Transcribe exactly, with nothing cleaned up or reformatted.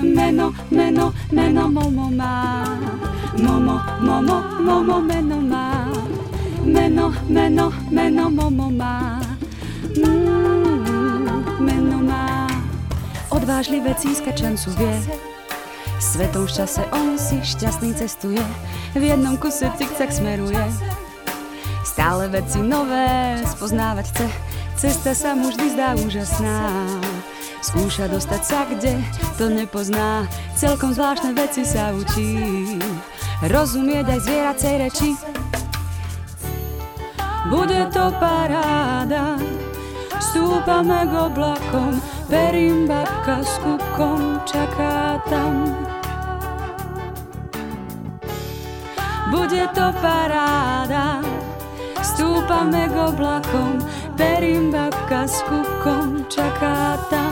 meno, meno, meno Momo má. Momo, Momo, Momo meno má. Meno, meno, meno Momo má. Mm, meno má. Odvážlivé cískačancu vie, svetom v čase on si šťastný cestuje, v jednom kuse cikcak smeruje. Stále veci nové spoznávať chce, cesta sa mu vždy zdá úžasná. Skúša dostať sa, kde to nepozná, celkom zvláštne veci sa učí, rozumieť aj zvieracej reči. Bude to paráda, stúpame k oblakom, perím babka s kúbkom čaká tam. Bude to paráda, stúpame k oblakom, perím babka s kúbkom čaká tam.